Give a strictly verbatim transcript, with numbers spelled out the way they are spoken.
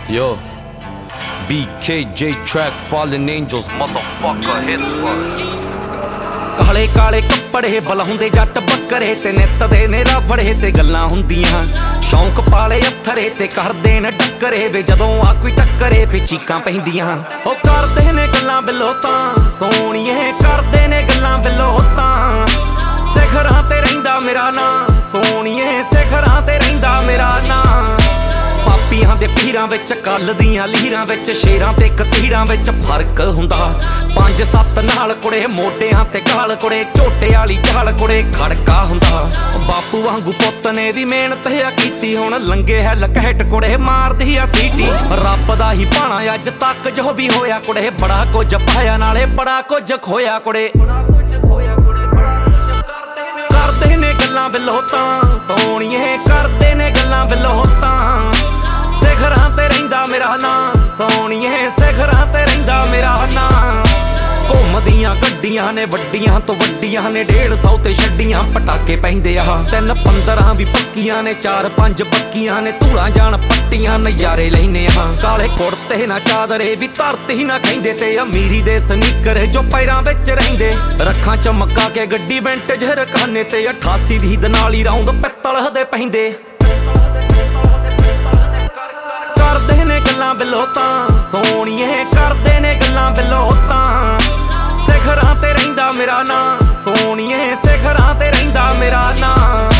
Yo, B K J track Fallen Angels, motherfucker hit first. ਕਾਲੇ ਕਾਲੇ ਕੱਪੜੇ ਬਲਾਉਂਦੇ ਜੱਟ ਬੱਕਰੇ ਤੇ ਨਿੱਤ ਦੇ ਨੇਰਾ ਫੜੇ ਤੇ ਗੱਲਾਂ ਹੁੰਦੀਆਂ ਸ਼ੌਂਕ ਪਾਲੇ ਅੱਥਰੇ ਤੇ ਕਰਦੇ ਨੇ ਡੱਕਰੇ ਵੇ ਜਦੋਂ ਆ ਕੋਈ ਟੱਕਰੇ ਵੇ ਚੀਕਾਂ ਪੈਂਦੀਆਂ ਉਹ ਕਰਦੇ ਨੇ ਗੱਲਾਂ ਬਿੱਲੋ ਤਾਂ ਸੋਹਣੀਏ ਕਰਦੇ ਨੇ ਗੱਲਾਂ ਬਿੱਲੋ ਤਾਂ ਸਿਖਰਾਂ ਤੇ ਰਹਿੰਦਾ ਮੇਰਾ ਨਾਂ ਸੋਹਣੀਏ ਸਿਖਰਾਂ ਤੇ ਰਹਿੰਦਾ ਮੇਰਾ ਨਾਂ ਪਾਪੀਆਂ ਦੇ ਪੀਰਾਂ ਵਿੱਚ ਕੱਲ ਦੀਆਂ ਲੀਰਾਂ ਵਿੱਚ ਸ਼ੇਰਾਂ ਤੇ ਕਤੀਰਾਂ ਵਿੱਚ ਫਰਕ ਹੁੰਦਾ ਪੰਜ ਸੱਤ ਨਾਲ ਕੁੜੇ ਮੋਢਿਆਂ ਤੇ ਗਾਲ ਕੁੜੇ ਝੋਟੇ ਵਾਲੀ ਚਾਲ ਕੁੜੇ ਖੜਕਾ ਹੁੰਦਾ ਬਾਪੂ ਵਾਂਗੂ ਪੁੱਤ ਨੇ ਵੀ ਮਿਹਨਤ ਆ ਕੀਤੀ ਹੁਣ ਲੰਗੇ ਹੈ ਲਕਹਿਟ ਕੁੜੇ ਮਾਰਦੀ ਆ ਸੀਟੀ ਰੱਬ ਦਾ ਹੀ ਭਾਣਾ ਅੱਜ ਤੱਕ ਜੋ ਵੀ ਹੋਇਆ ਕੁੜੇ ਬੜਾ ਕੁਝ ਪਾਇਆ ਨਾਲੇ ਬੜਾ ਕੁਝ ਖੋਇਆ ਕੁੜੇ ਕਰਦੇ ਨੇ ਗੱਲਾਂ ਬਿੱਲੋ ਤਾਂ ਸੋਹਣੀਏ ਕਰਦੇ ਨੇ ਗੱਲਾਂ ਬਿੱਲੋ ਤਾਂ ਸਿਖਰਾਂ ਤੇ ਰਹਿੰਦਾ ਮੇਰਾ ਨਾਂ ਸੋਹਣੀਏ ਸਿਖਰਾਂ ਤੇ ਰਹਿੰਦਾ ਮੇਰਾ ਨਾਂ ਘੁੰਮਦੀਆਂ ਗੱਡੀਆਂ ਨੇ ਵੱਡੀਆਂ ਤੋਂ ਵੱਡੀਆਂ ਨੇ ਡੇਢ ਸੌ ਤੇ ਛੱਡੀਆਂ ਪਟਾਕੇ ਪੈਂਦੇ ਆ ਤਿੰਨ ਪੰਦਰਾਂ ਵੀ ਪੱਕੀਆਂ ਨੇ ਚਾਰ ਪੰਜ ਪੱਕੀਆਂ ਨੇ ਧੂਲਾਂ ਜਾਣ ਪੱਟੀਆਂ ਨਜ਼ਾਰੇ ਲੈਨੇ ਆ ਕਾਲੇ ਕੁੜਤੇ ਨਾ ਚਾਦਰੇ ਵੀ ਧਰਤੀ ਨਾ ਕਹਿੰਦੇ ਤੇ ਅਮੀਰੀ ਦੇ ਸਨੀਕਰ ਜੋ ਪੈਰਾਂ ਵਿੱਚ ਰਹਿੰਦੇ ਰੱਖਾਂ ਚਮਕਾ ਕੇ ਗੱਡੀ ਵਿੰਟੇਜ ਰਕਾਨੇ ਤੇ ਅਠਾਸੀ ਦੀ ਦਨਾਲੀ ਰੌਂਦ ਪਿੱਤਲ ਦੇ ਪੈਂਦੇ ਕਰਦੇ ਨੇ ਗੱਲਾਂ ਬਿੱਲੋ ਤਾਂ ਸੋਹਣੀਏ ਕਰਦੇ ਨੇ ਗੱਲਾਂ ਬਿੱਲੋ ਤਾਂ ਸਿਖਰਾਂ ਤੇ ਰਹਿੰਦਾ ਮੇਰਾ ਨਾਂ ਸੋਹਣੀਏ ਸਿਖਰਾਂ ਤੇ ਰਹਿੰਦਾ ਮੇਰਾ ਨਾਂ